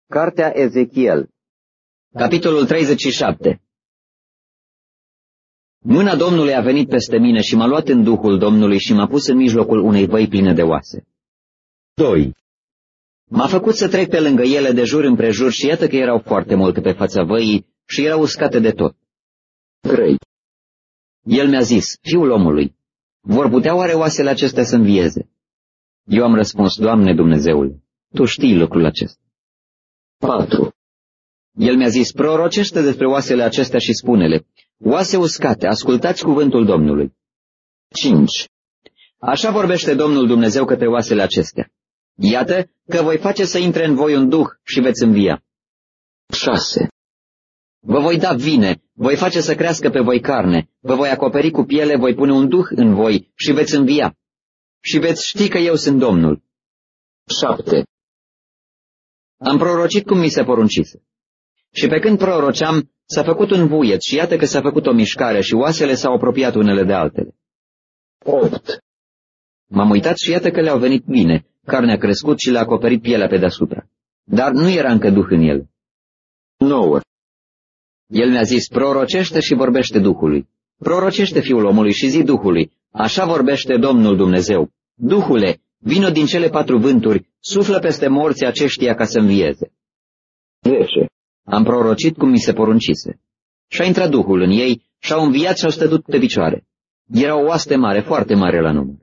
Cartea Ezechiel, capitolul 37. Mâna Domnului a venit peste mine și m-a luat în Duhul Domnului și m-a pus în mijlocul unei văi pline de oase. 2. M-a făcut să trec pe lângă ele de jur împrejur și iată că erau foarte multe pe fața văii și erau uscate de tot. 3. El mi-a zis, fiul omului, vor putea oare oasele acestea să învieze? Eu am răspuns, Doamne Dumnezeule, Tu știi lucrul acesta. 4. El mi-a zis, prorocește despre oasele acestea și spune-le, oase uscate, ascultați cuvântul Domnului. 5. Așa vorbește Domnul Dumnezeu către oasele acestea. Iată că voi face să intre în voi un duh și veți învia. 6. Vă voi da vine, voi face să crească pe voi carne, vă voi acoperi cu piele, voi pune un duh în voi și veți învia. Și veți ști că eu sunt Domnul. 7. Am prorocit cum mi se poruncise. Și pe când proroceam, s-a făcut un vuiet și iată că s-a făcut o mișcare și oasele s-au apropiat unele de altele. 8. M-am uitat și iată că le-au venit bine, carnea a crescut și le-a acoperit pielea pe deasupra. Dar nu era încă duh în el. 9. El mi-a zis, prorocește și vorbește Duhului. Prorocește fiul omului și zi Duhului, așa vorbește Domnul Dumnezeu. Duhule, vino din cele 4 vânturi, suflă peste morții aceștia ca să învieze. 10. Am prorocit cum mi se poruncise. Și-a intrat Duhul în ei și-au înviat și-au stătut pe picioare. Era o oaste mare, foarte mare la număr.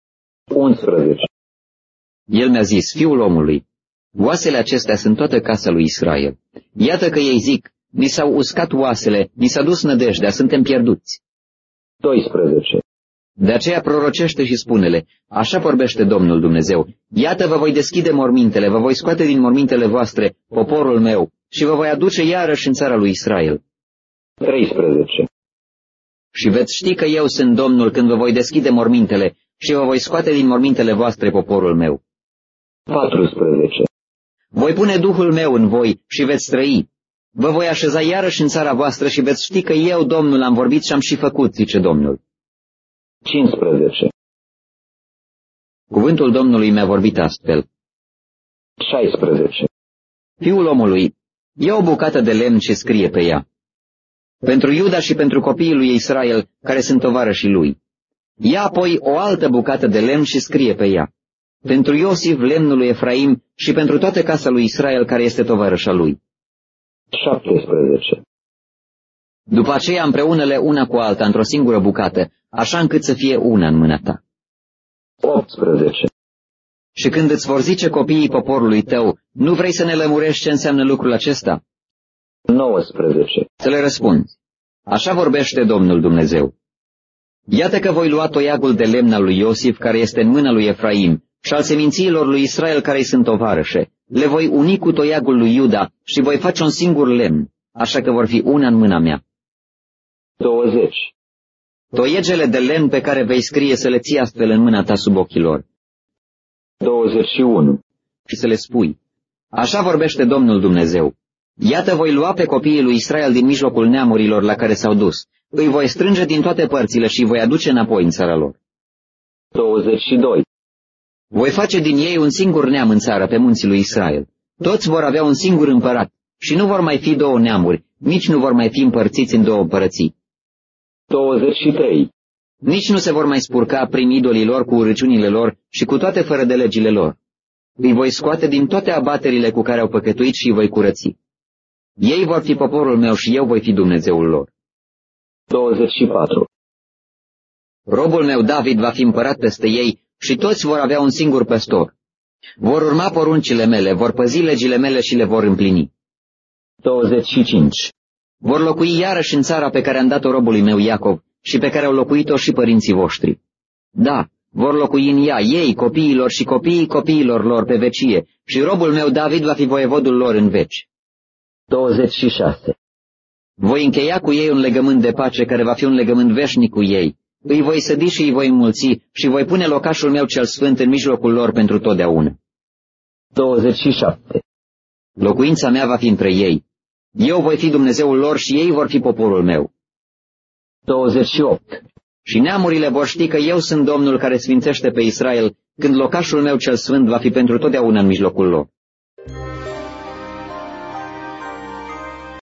11. El mi-a zis, fiul omului, oasele acestea sunt toată casa lui Israel. Iată că ei zic, ni s-au uscat oasele, ni s-a dus nădejdea, suntem pierduți. 12. De aceea prorocește și spune-le, așa vorbește Domnul Dumnezeu, iată vă voi deschide mormintele, vă voi scoate din mormintele voastre, poporul meu, și vă voi aduce iarăși în țara lui Israel. 13. Și veți ști că eu sunt Domnul când vă voi deschide mormintele și vă voi scoate din mormintele voastre, poporul meu. 14. Voi pune Duhul meu în voi și veți trăi. Vă voi așeza iarăși în țara voastră și veți ști că eu, Domnul, am vorbit și am și făcut, zice Domnul. 15. Cuvântul Domnului mi-a vorbit astfel. 16. Fiul omului, ia o bucată de lemn și scrie pe ea. Pentru Iuda și pentru copiii lui Israel, care sunt tovarășii lui. Ia apoi o altă bucată de lemn și scrie pe ea. Pentru Iosif, lemnul lui Efraim, și pentru toată casa lui Israel, care este tovarășa lui. 17. După aceea împreună-le una cu alta într-o singură bucată, așa încât să fie una în mâna ta. 18. Și când îți vor zice copiii poporului tău, nu vrei să ne lămurești ce înseamnă lucrul acesta? 19. Să le răspunzi, așa vorbește Domnul Dumnezeu. Iată că voi lua toiagul de lemn al lui Iosif, care este în mâna lui Efraim, și al semințiilor lui Israel, care îi sunt tovarășe. Le voi uni cu toiagul lui Iuda și voi face un singur lemn, așa că vor fi una în mâna mea. 20. Toiegele de lemn pe care vei scrie să le ții astfel în mâna ta sub ochii lor. 21. Și să le spui, așa vorbește Domnul Dumnezeu. Iată voi lua pe copiii lui Israel din mijlocul neamurilor la care s-au dus. Îi voi strânge din toate părțile și îi voi aduce înapoi în țara lor. 22. Voi face din ei un singur neam în țară, pe munții lui Israel. Toți vor avea un singur împărat și nu vor mai fi 2 neamuri, nici nu vor mai fi împărțiți în 2 împărății. 23. Nici nu se vor mai spurca prin idolii lor cu urăciunile lor și cu toate fără de legile lor. Îi voi scoate din toate abaterile cu care au păcătuit și îi voi curăți. Ei vor fi poporul meu și eu voi fi Dumnezeul lor. 24. Robul meu David va fi împărat peste ei și toți vor avea un singur păstor. Vor urma poruncile mele, vor păzi legile mele și le vor împlini. 25. Vor locui iarăși în țara pe care am dat-o robului meu Iacov și pe care au locuit-o și părinții voștri. Da, vor locui în ea ei, copiilor și copiii copiilor lor pe vecie și robul meu David va fi voievodul lor în veci. 26. Voi încheia cu ei un legământ de pace care va fi un legământ veșnic cu ei. Îi voi sădi și îi voi înmulți și voi pune locașul meu cel sfânt în mijlocul lor pentru totdeauna. 27. Locuința mea va fi între ei. Eu voi fi Dumnezeul lor și ei vor fi poporul meu. 28. Și neamurile vor ști că eu sunt Domnul care sfințește pe Israel, când locașul meu cel sfânt va fi pentru totdeauna în mijlocul lor.